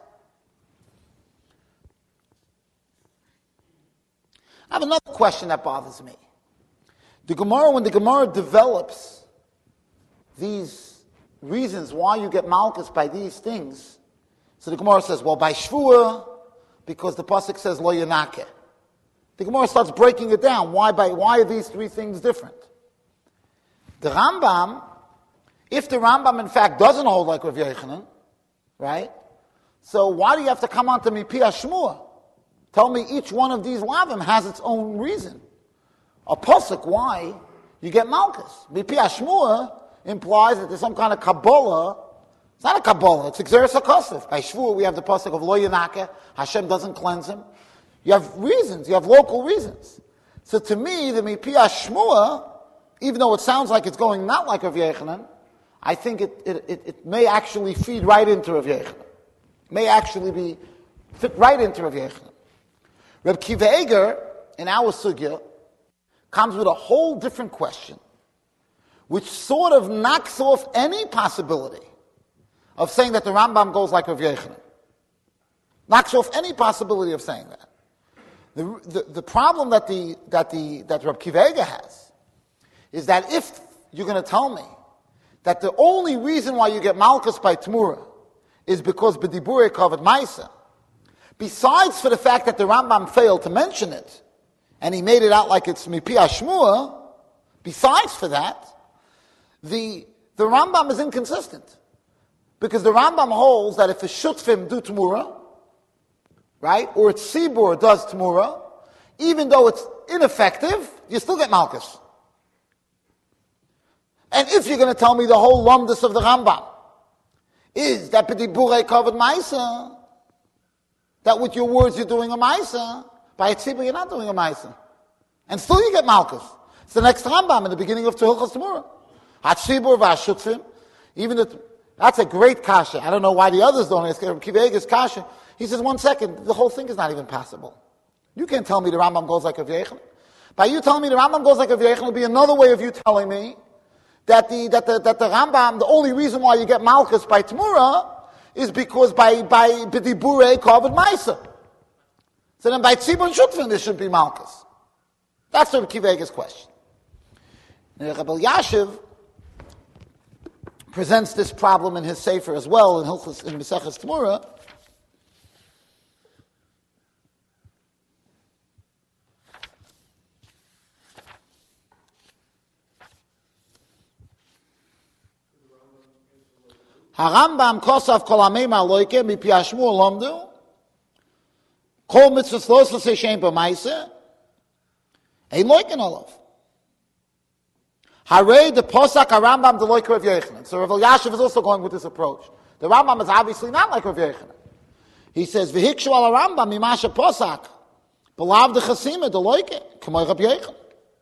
I have another question that bothers me. When the Gemara develops these reasons why you get malchus by these things, so the Gemara says, well, by shvuah, because the pasuk says lo yanakeh. The Gemara starts breaking it down. Why are these three things different? The Rambam, if the Rambam in fact doesn't hold like Rav Yechanan, right? So why do you have to come on to Mipi HaShmuah? Tell me each one of these lavim has its own reason. A pasuk, why you get malchus. Mipi HaShmuah implies that there's some kind of Kabbalah. It's not a Kabbalah, it's Xeris HaKosef. By Shvuah we have the pasuk of Lo Yanakeh, Hashem doesn't cleanse him. You have reasons, you have local reasons. So to me, the Mipi HaShmuah, even though it sounds like it's going not like Rav Yechanan, I think it may actually feed right into Rav Yechanan. May actually fit right into Rav Yechanan. Reb Kiva Eger, in our sugya, comes with a whole different question, which sort of knocks off any possibility of saying that the Rambam goes like Rav Yechanan. Knocks off any possibility of saying that. The problem that Reb Kiva Eger has is that if you're going to tell me that the only reason why you get malchus by Tamura is because b'dibure kavod ma'isa, besides for the fact that the Rambam failed to mention it, and he made it out like it's Mipi HaShmuah, besides for that, the Rambam is inconsistent. Because the Rambam holds that if a shutfim do Tamura, right, or a tzibur does Tamura, even though it's ineffective, you still get malchus. And if you're going to tell me the whole lumdus of the Rambam is that b'dibure kavod ma'isa, that with your words you're doing a ma'isa, by a tzibur you're not doing a ma'isa. And still you get malchus. It's the next Rambam in the beginning of Tehilchos Tamura. HaTzibur v'hashutfim, that's a great kasha. I don't know why the others don't ask. Kiva Eger's kasha. He says, 1 second, the whole thing is not even possible. You can't tell me the Rambam goes like Rav Yochanan. By you telling me the Rambam goes like Rav Yochanan will be another way of you telling me that the Rambam, the only reason why you get Malchus by Tmura is because by B'dibure Kavod Maisa. So then by Tzibur and Shutfin there should be Malchus. That's Rabbi Akiva Eiger's question. Now, Rabbi Elyashiv presents this problem in his Sefer as well, in Maseches Tmura. Harambam kosav kol hamei ma'aloike mipi hashmu olomdu kol mitzvahs los l'seishem b'maise ein loiken olav. Harei the posak Harambam the loike Rav Yochanan. So Rav Elyashiv is also going with this approach. The Rambam is obviously not like Rav Yochanan. He says v'hikshu al Harambam mimasha posak b'lav the chasima the loike k'moi Rav Yochanan.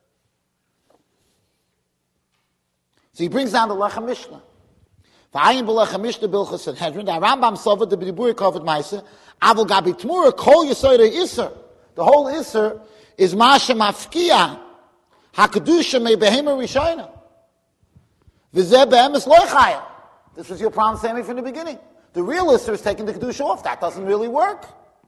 So he brings down the Lechem Mishnah. V'ayin b'lechem Mishnah bilchus and Hedron. The Rambam suffered the b'dibur kavod ma'aser. Avol gabi tmura kol yisoyre iser. The whole iser is masha mafkia hakadusha me behema rishayna. V'zeh be'emes loichaya. This was your problem saying from the beginning. The real iser is taking the kedusha off. That doesn't really work.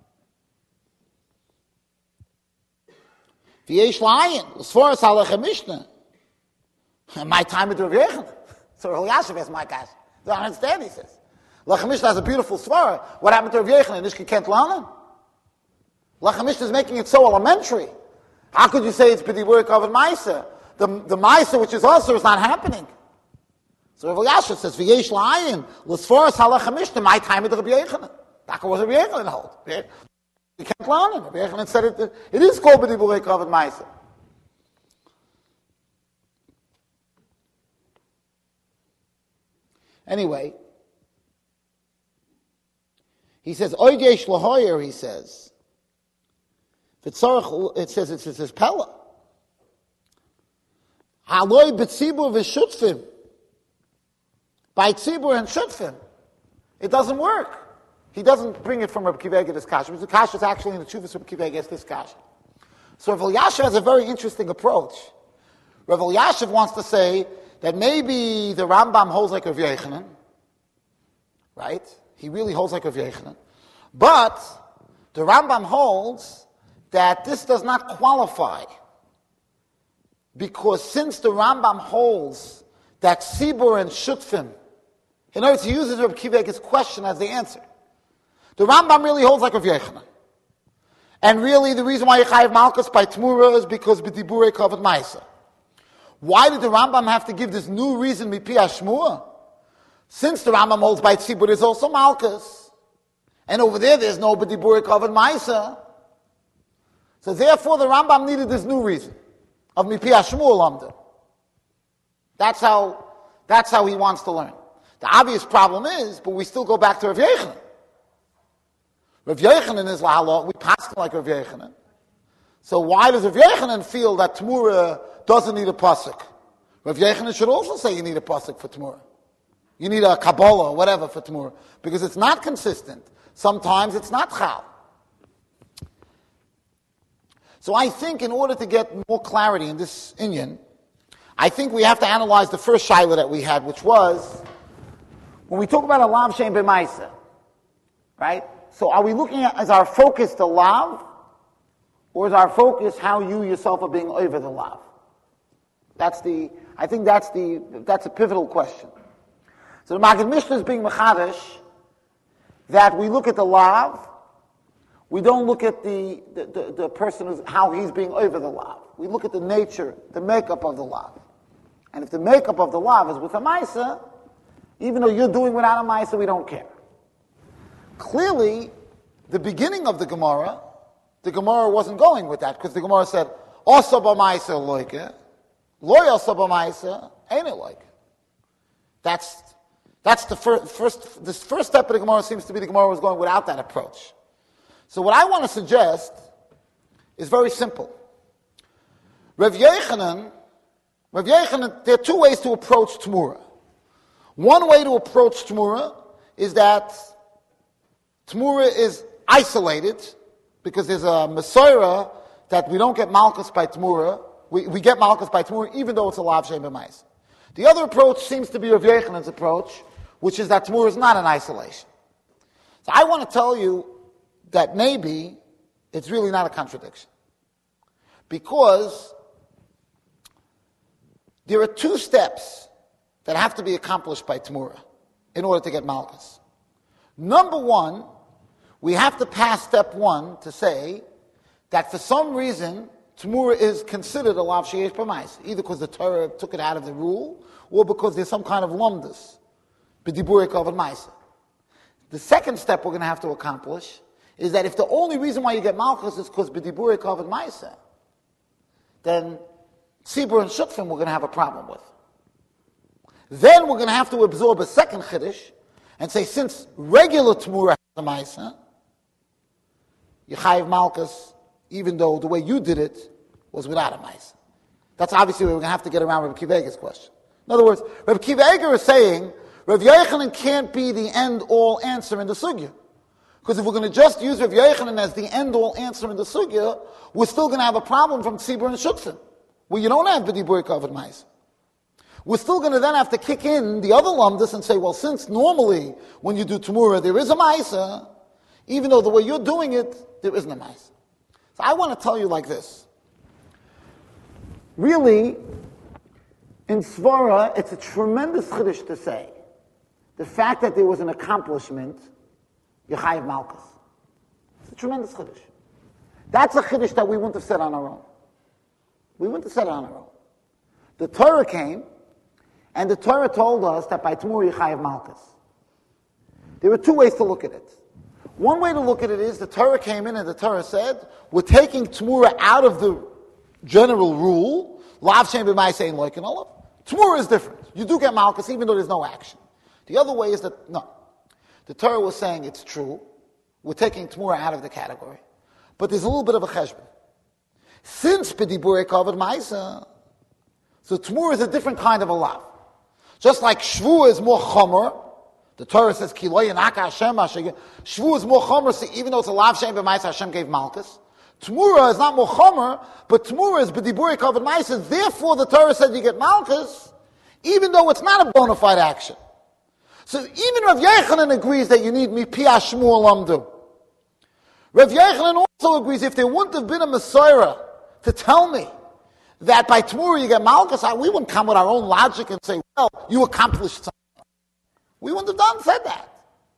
V'yesh la'ayin l'sforas halechem Mishnah. My time with Rav Yochanan. So Rav Elyashiv is my guy. Don't understand, he says. Lechem Mishnah has a beautiful svara. What happened to Rav Yochanan? Nishki can't learn him. Lechem Mishnah is making it so elementary. How could you say it's b'dibur kavod ma'aser? The ma'aser which is also is not happening. So Rav Elyashiv says, v'yesh la'ayin, l'sforas halechem Mishnah, my time with Rav Yochanan. That was Rav Yochanan hold. You can't learn him. Rav Yochanan said it is called b'dibur kavod ma'aser. Anyway, he says, Oigesh Lahoyer, he says, it says Pella. Haloi b'tzibur v'shutfim. By tzibur and shutfim. It doesn't work. He doesn't bring it from Rabbi Akiva Eiger, this kasha. The kasha is actually in the Chuvas Rabbi Akiva Eiger, this kasha. So Rav Elyashiv has a very interesting approach. Rav Elyashiv wants to say that maybe the Rambam holds like Rav Yochanan, right? He really holds like Rav Yochanan. But the Rambam holds that this does not qualify, because since the Rambam holds that Sibur and Shutfim, in other words, he uses Rabbi Akiva Eiger's question as the answer. The Rambam really holds like Rav Yochanan. And really the reason why you chayiv Malchus by Tmura is because b'dibure kavod ma'aser. Why did the Rambam have to give this new reason, mipi hashmua? Since the Rambam holds by tzibur, there's also Malchus. And over there's no b'dibur kavod ma'aser. So therefore the Rambam needed this new reason of mipi hashmua lamda. That's how he wants to learn. The obvious problem is, but we still go back to Rav Yochanan. Rav Yochanan is lahalot, we pass like Rav Yochanan. So why does Rav Yochanan feel that Tmura doesn't need a pasuk? Rav Yochanan should also say you need a pasuk for Tmura. You need a Kabbalah or whatever for Tmura. Because it's not consistent. Sometimes it's not Chal. So I think in order to get more clarity in this inyan, I think we have to analyze the first shaila that we had, which was, when we talk about a lav shein b'maisa, right? So are we looking at, is our focus the lav, or is our focus how you yourself are being over the lav? I think that's a pivotal question. So the Maggid Mishnah is being mechadish that we look at the lav, we don't look at the person how he's being over the lav. We look at the nature, the makeup of the lav. And if the makeup of the lav is with a maisa, even though you're doing without a maisa, we don't care. Clearly, the beginning of the Gemara wasn't going with that, because the Gemara said, "Osa b'maisa loike, loy osa b'maisa, ain't it like?" That's the first. This first step of the Gemara seems to be the Gemara was going without that approach. So what I want to suggest is very simple. Rav Yochanan, there are two ways to approach Tmura. One way to approach Tmura is that Tmura is isolated, because there's a Mesorah that we don't get Malchus by Tmura. We get Malchus by Tmura even though it's a Lav Shem B'Maisa. The other approach seems to be Rav Yechanan's approach, which is that Tmura is not an isolation. So I want to tell you that maybe it's really not a contradiction. Because there are two steps that have to be accomplished by Tmura in order to get Malchus. Number one, we have to pass step one to say that for some reason, Tmura is considered a Lav Sheyesh B'Maisa, either because the Torah took it out of the rule, or because there's some kind of lumdus, B'Diburei Kavod Maisa. The second step we're going to have to accomplish is that if the only reason why you get Malchus is because B'Diburei Kavod Maisa, then Tzibur and Shutfim we're going to have a problem with. Then we're going to have to absorb a second Chiddush and say, since regular Tmura has a Maisa, you chayiv Malchus, even though the way you did it was without a Maisa. That's obviously where we're going to have to get around Reb Akiva Eiger's question. In other words, Reb Akiva Eiger is saying, Rav Yochanan can't be the end-all answer in the sugya. Because if we're going to just use Rav Yochanan as the end-all answer in the sugya, we're still going to have a problem from Tzibur and Shuksin, where you don't have B'Diburei Kavod Maisa. We're still going to then have to kick in the other lumdus and say, well, since normally when you do Tmura there is a Maisa, even though the way you're doing it, there isn't a Maisa. So I want to tell you like this. Really, in Svara, it's a tremendous chiddush to say the fact that there was an accomplishment, Yechayiv Malchus. It's a tremendous chiddush. That's a chiddush that we wouldn't have said on our own. We wouldn't have said it on our own. The Torah came, and the Torah told us that by Tmura Yechayiv Malchus. There are two ways to look at it. One way to look at it is the Torah came in and the Torah said, we're taking Tmura out of the general rule, Lav Shem B'Maisa Ein Loiken Olav. Tmura is different. You do get Malchus even though there's no action. The other way is that, no. The Torah was saying it's true. We're taking Tmura out of the category. But there's a little bit of a cheshbon. Since B'Diburei Kavod Maisa, so Tmura is a different kind of a Lav. Just like Shvu is more chomer, the Torah says, Ki lo yanaka Hashem Hashem. Shvu is more chomer, so even though it's a Lav Shem B'Maisa, Hashem gave Malchus. Tmura is not more chomer, but Tmura is B'Diburei Kavod Maisa. Therefore, the Torah said you get Malchus, even though it's not a bona fide action. So even Rav Yochanan agrees that you need Mipi Shmuel Lamdu. Rav Yochanan also agrees if there wouldn't have been a Mesorah to tell me that by Tmura you get Malchus, we wouldn't come with our own logic and say, well, you accomplished something. We wouldn't have said that.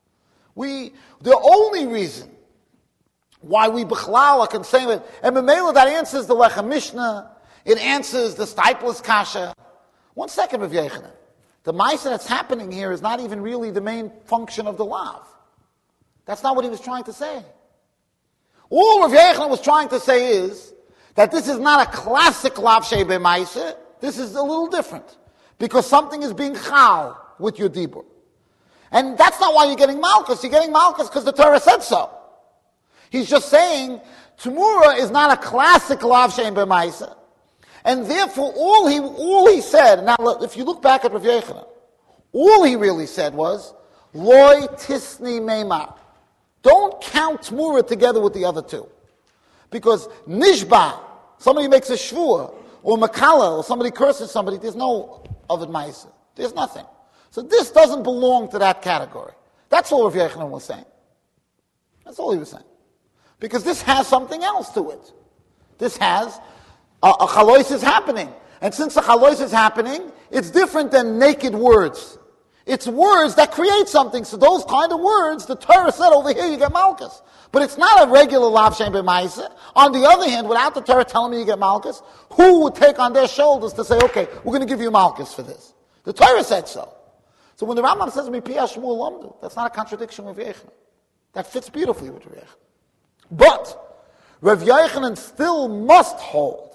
The only reason why we Bechlala can say that, and Memela, that answers the Lechem Mishnah, it answers the Stipler's Kasha. One second, Rav Yochanan. The Maisa that's happening here is not even really the main function of the Lav. That's not what he was trying to say. All Rav Yochanan was trying to say is that this is not a classic Lav Shei B'Maisa. This is a little different. Because something is being chal with your dibur. And that's not why you're getting Malchus. You're getting Malchus because the Torah said so. He's just saying, Tmura is not a classic Lav Shei B'Maisa. And therefore, all he said, now if you look back at Rav Yochanan, all he really said was, Loi Tisni Meimar. Don't count Tmura together with the other two. Because Nishba, somebody makes a Shvua, or Makala, or somebody curses somebody, there's no Ovid Maisa. There's nothing. So this doesn't belong to that category. That's all Rav Yochanan was saying. That's all he was saying. Because this has something else to it. This has a chalois is happening. And since the chalois is happening, it's different than naked words. It's words that create something. So those kind of words, the Torah said over here, you get Malchus. But it's not a regular Lav Shem B'Maisa. On the other hand, without the Torah telling me you get Malchus, who would take on their shoulders to say, okay, we're going to give you Malchus for this? The Torah said so. So when the Rambam says, Mi Piyah Shmuel Lamdu, that's not a contradiction with Rav Yochanan. That fits beautifully with Rav Yochanan. But Rav Yochanan still must hold,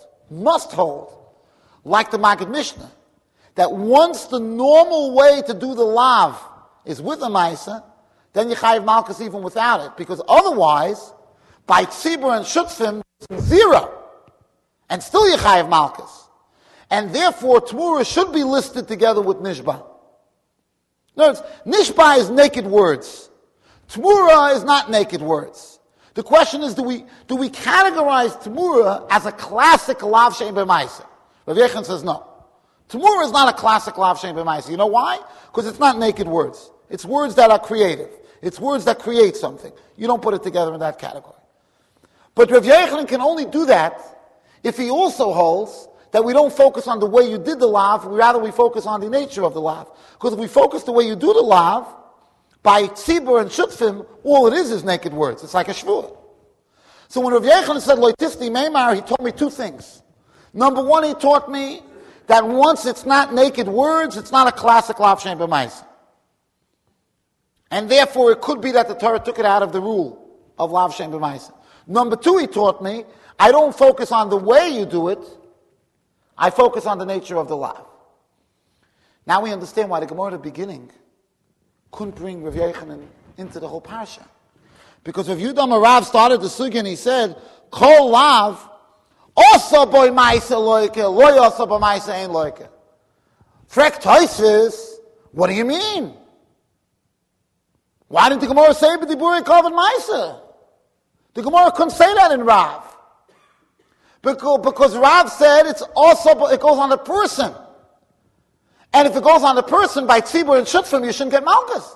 like the Maggid Mishnah, that once the normal way to do the Lav is with the Maisa, then you chayiv Malchus even without it, because otherwise, by Tzibur and Shutzim, zero, and still you chayiv Malchus. And therefore, Tmura should be listed together with Nishba. In other words, Nishba is naked words. Tmura is not naked words. The question is, do we categorize Tamura as a classic Lav Shein B'maisa? Rav Yechon says no. Tamura is not a classic Lav Shein B'maisa. You know why? Because it's not naked words. It's words that are creative. It's words that create something. You don't put it together in that category. But Rav Yechon can only do that if he also holds that we don't focus on the way you did the Lav, rather we focus on the nature of the Lav. Because if we focus the way you do the Lav, by Tzibur and Shutfim, all it is naked words. It's like a Shvuah. So when Rav Yechon said, Lo Tisni Meimar, he taught me two things. Number one, he taught me that once it's not naked words, it's not a classic Lav Shein B'maisa. And therefore, it could be that the Torah took it out of the rule of Lav Shein B'maisa. Number two, he taught me, I don't focus on the way you do it, I focus on the nature of the Lav. Now we understand why the Gemara at the beginning couldn't bring Rav Yochanan into the whole parsha. Because Rav Yudam Rav started the sugya and he said, Kol Lav, also boy Maisa loike, loy also boy Maisa ain't loike. Frek Toisvis, what do you mean? Why didn't the Gemara say B'diburi Kavod Maisa? The Gemara couldn't say that in Rav. Because Rav said it goes on the person. And if it goes on the person by Tzibur and Shutfim, you shouldn't get Malchus.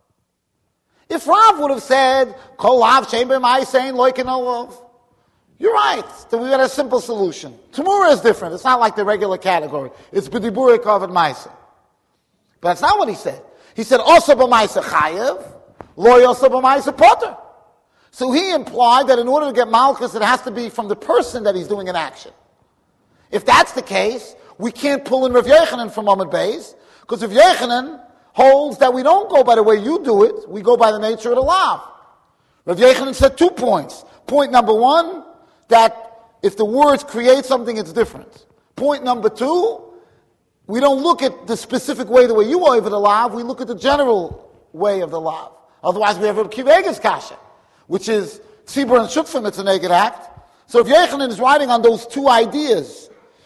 If Rav would have said, Kol Lav Shein B'maisa ain't loike no love, you're right. Then we got a simple solution. Tamura is different. It's not like the regular category. It's B'diburi Kavod Maisa. But that's not what he said. He said, also B'maisa Chayev, Lo also B'maisa Potter. So he implied that in order to get Malchus, it has to be from the person that he's doing an action. If that's the case, we can't pull in Rav Yochanan from Amud Beis, because Rav Yochanan holds that we don't go by the way you do it, we go by the nature of the Lav. Rav Yochanan said 2 points. Point number one, that if the words create something, it's different. Point number two, we don't look at the specific way the way you over the Lav, we look at the general way of the Lav. Otherwise we have Rav Kivega's Kasha, which is Tzibur and Shutfim, it's a naked act. So if Yochanan is writing on those two ideas,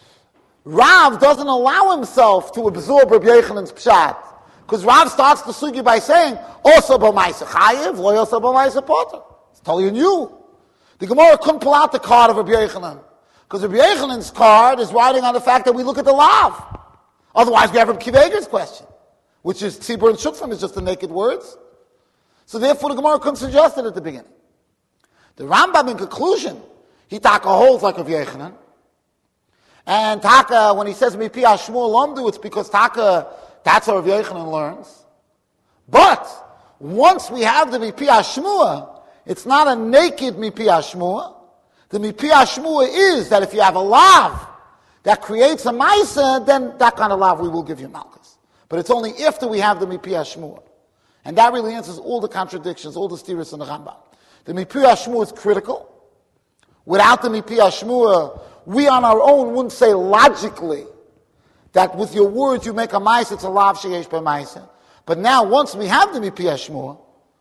Rav doesn't allow himself to absorb Rabbi Yochanan's pshat. Because Rav starts the sugi by saying, also b'maisa chayev, lo also b'maisa potter. It's totally new. The Gemara couldn't pull out the card of Rabbi Yochanan. Because Rabbi Yochanan's card is writing on the fact that we look at the Lav. Otherwise we have Rabbi Kivega's question, which is Tzibur and Shutfim is just the naked words. So therefore the Gemara couldn't suggest it at the beginning. The Rambam in conclusion, he taka holds like Rabbi Yochanan. And Taka, when he says Mipi Hashmua Lomdu, it's because Taka, that's how Rav Yochanan learns. But once we have the Mipi Hashmua, it's not a naked Mipi Hashmua. The Mipi Hashmua is that if you have a Lav that creates a Maisa, then that kind of Lav we will give you Malchus. But it's only after we have the Mipi Hashmua. And that really answers all the contradictions, all the steers in the Rambam. The Mipi Hashmua is critical. Without the Mipi Hashmua, we on our own wouldn't say logically that with your words you make a Maisa, it's a Lav Sheyesh B'maisa. But now, once we have the Mipi Hashmua,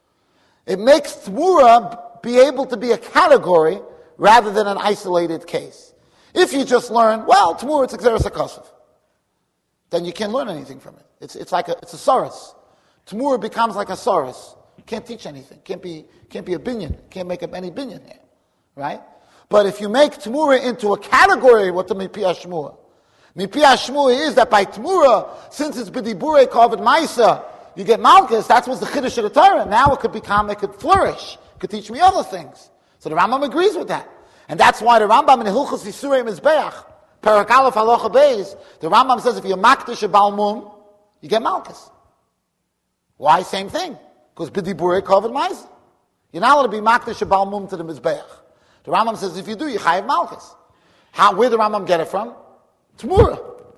it makes Tmura be able to be a category rather than an isolated case. If you just learn, well, Tmura, it's Xeris HaKosov, then you can't learn anything from it. It's a Saras. Tmura becomes like a Saras. You can't teach anything. Can't be a binyan. Can't make up any binyan here. Right? But if you make Tmura into a category, what the Mipi Hashmua? Mipi Hashmua is that by Tmura, since it's B'dibure Kavod Maisa, you get Malchus, that's what's the Chiddush of the Torah. Now it could flourish. It could teach me other things. So the Rambam agrees with that. And that's why the Rambam in Hilchos Yisurei Mizbeach, Perek Aleph Halacha Beis, the Rambam says if you're Makdish a Balmum, you get Malchus. Why? Same thing. Because B'dibure Kavod Maisa. You're not allowed to be Makdish a Balmum to the Mizbeach. The Rambam says if you do, you chayav Malchus. Where did the Rambam get it from? Tmura.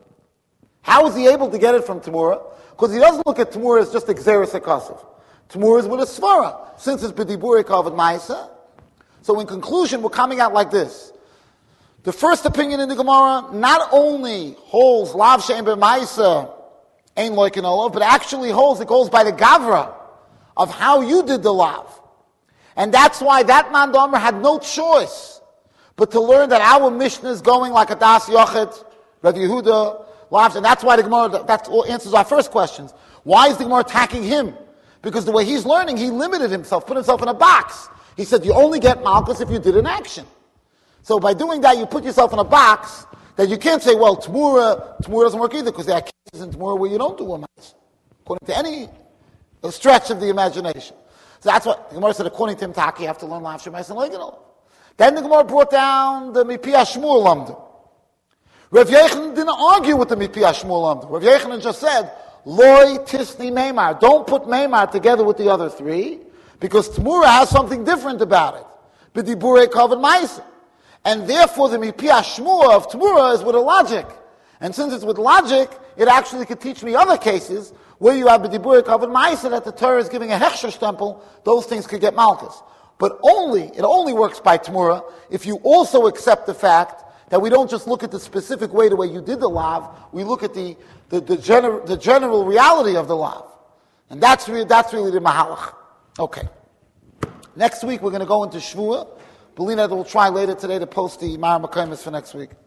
How is he able to get it from Tmura? Because he doesn't look at Tmura as just Xeris HaKosov. Tmura is with a Svara. Since it's B'dibure Kavod Maisa. So in conclusion, we're coming out like this. The first opinion in the Gemara not only holds Lav Shein B'maisa ain't like an Olav, but actually holds, it goes by the Gavra of how you did the Lav. And that's why that man Domer had no choice but to learn that our Mishnah is going like a Das Yochet, Rav Yehuda, Lav, and that's why the Gemara, that answers our first questions. Why is the Gemara attacking him? Because the way he's learning, he limited himself, put himself in a box. He said you only get malchus if you did an action. So by doing that, you put yourself in a box that you can't say, well, Tmura doesn't work either, because there are cases in Tmura where you don't do a maisa, according to any stretch of the imagination. So that's what the Gemara said, according to Imtaki, you have to learn Lav Shemais and Leginol. Then the Gemara brought down the Mipi Shmuel Lamdu. Rav Yechanan didn't argue with the Mipi Shmuel Lamdu. Rav Yechanan just said, Loi Tisni Meimar. Don't put Meimar together with the other three, because Tmura has something different about it. B'dibure Kavod Maisa. And therefore the Mipi Shmuel of Tmura is with a logic. And since it's with logic, it actually could teach me other cases where you have B'dibure Kavod Maisa that the Torah is giving a Hechsher temple, those things could get Malchus. But it only works by Tmura if you also accept the fact that we don't just look at the specific way the way you did the lav, we look at the general reality of the lav. And that's really the mahalach. Okay. Next week we're going to go into Shvuah. Belina will try later today to post the Mar Makaimis for next week.